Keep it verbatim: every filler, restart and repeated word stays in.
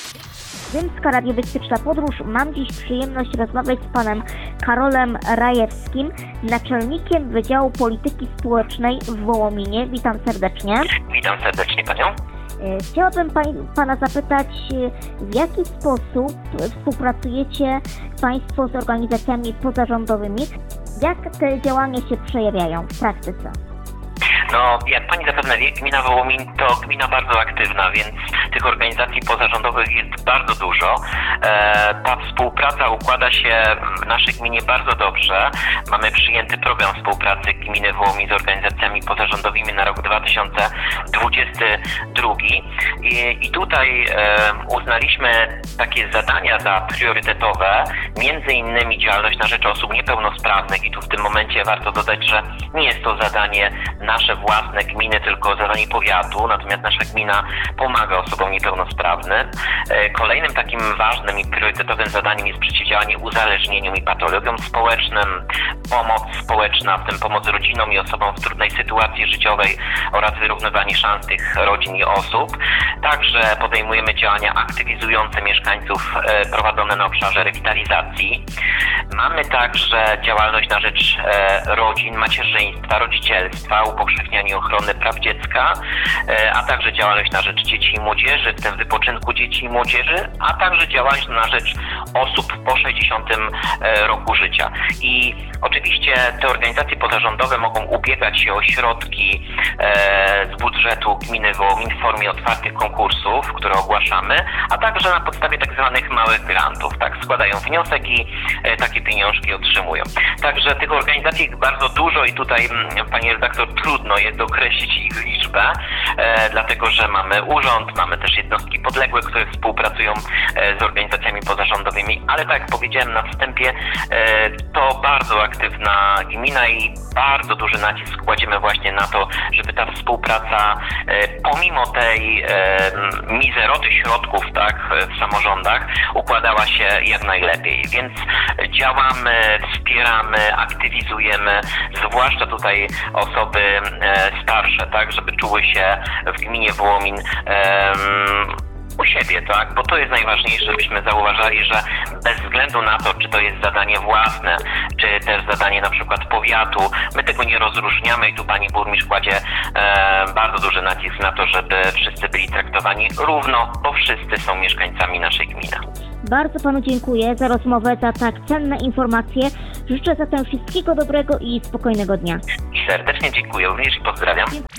Dymska Radiowystyczna Podróż. Mam dziś przyjemność rozmawiać z panem Karolem Rajewskim, naczelnikiem Wydziału Polityki Społecznej w Wołominie. Witam serdecznie. Witam serdecznie panią. Chciałabym pani, pana zapytać, w jaki sposób współpracujecie państwo z organizacjami pozarządowymi? Jak te działania się przejawiają w praktyce? No, jak pani zapewne wie, gmina Wołomin to gmina bardzo aktywna, więc tych organizacji pozarządowych jest bardzo dużo. E, ta współpraca układa się w naszej gminie bardzo dobrze. Mamy przyjęty program współpracy gminy Wołomin z organizacjami pozarządowymi na rok dwa tysiące dwudziesty drugi. I, i tutaj e, uznaliśmy takie zadania za priorytetowe, między innymi działalność na rzecz osób niepełnosprawnych i tu w tym momencie warto dodać, że nie jest to zadanie nasze własne gminy, tylko zadanie powiatu, natomiast nasza gmina pomaga osobom niepełnosprawnym. Kolejnym takim ważnym i priorytetowym zadaniem jest przeciwdziałanie uzależnieniom i patologiom społecznym, pomoc społeczna, w tym pomoc rodzinom i osobom w trudnej sytuacji życiowej oraz wyrównywanie szans tych rodzin i osób. Także podejmujemy działania aktywizujące mieszkańców prowadzone na obszarze rewitalizacji. Mamy także działalność na rzecz rodzin, macierzyństwa, rodzicielstwa, upowszechnianie ochrony praw dziecka, a także działalność na rzecz dzieci i młodzieży, w tym wypoczynku dzieci i młodzieży, a także działalność na rzecz osób po sześćdziesiątym roku życia. I oczywiście te organizacje pozarządowe mogą ubiegać się o środki z budżetu gminy Wołomin w formie otwartych konkursów, które ogłaszamy, a także na podstawie tak zwanych małych grantów. Tak, składają wniosek i takie pieniążki otrzymują. Także tych organizacji jest bardzo dużo i tutaj, pani redaktor, trudno jest określić ich liczbę, e, dlatego że mamy urząd, mamy też jednostki podległe, które współpracują e, z organizacjami pozarządowymi, ale tak jak powiedziałem na wstępie, e, to bardzo aktywna gmina i bardzo duży nacisk kładziemy właśnie na to, żeby ta współpraca e, pomimo tej e, mizeroty środków, tak, w samorządach układała się jak najlepiej, więc działamy, wspieramy, aktywizujemy, zwłaszcza tutaj osoby e, starsze, tak, żeby czuły się w gminie Wołomin e, u siebie, tak, bo to jest najważniejsze, żebyśmy zauważali, że bez względu na to, czy to jest zadanie własne, czy też zadanie na przykład powiatu, my tego nie rozróżniamy i tu pani burmistrz kładzie e, bardzo duży nacisk na to, żeby wszyscy byli traktowani równo, bo wszyscy są mieszkańcami naszej gminy. Bardzo panu dziękuję za rozmowę, za tak cenne informacje. Życzę zatem wszystkiego dobrego i spokojnego dnia. Serdecznie dziękuję również i pozdrawiam.